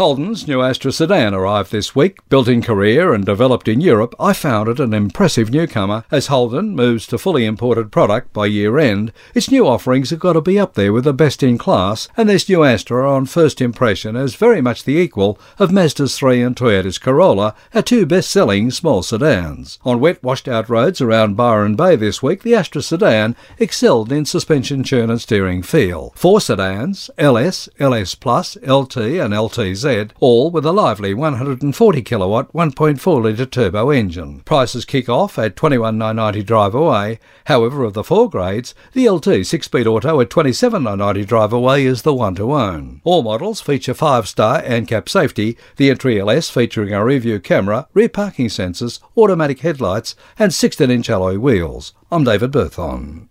Holden's new Astra sedan arrived this week. Built in Korea and developed in Europe, I found it an impressive newcomer. As Holden moves to fully imported product by year end, its new offerings have got to be up there with the best in class, and this new Astra on first impression is very much the equal of Mazda's 3 and Toyota's Corolla, our two best-selling small sedans. On wet, washed-out roads around Byron Bay this week, the Astra sedan excelled in suspension churn and steering feel. 4 sedans, LS, LS Plus, LT and LTZ, all with a lively 140 kilowatt 1.4 litre turbo engine. Prices kick off at $21,990 drive away. However, of the 4 grades, the LT 6-speed auto at $27,990 drive away is the one to own. All models feature 5-star ANCAP safety, the entry LS featuring a rear-view camera, rear parking sensors, automatic headlights and 16-inch alloy wheels. I'm David Berthon.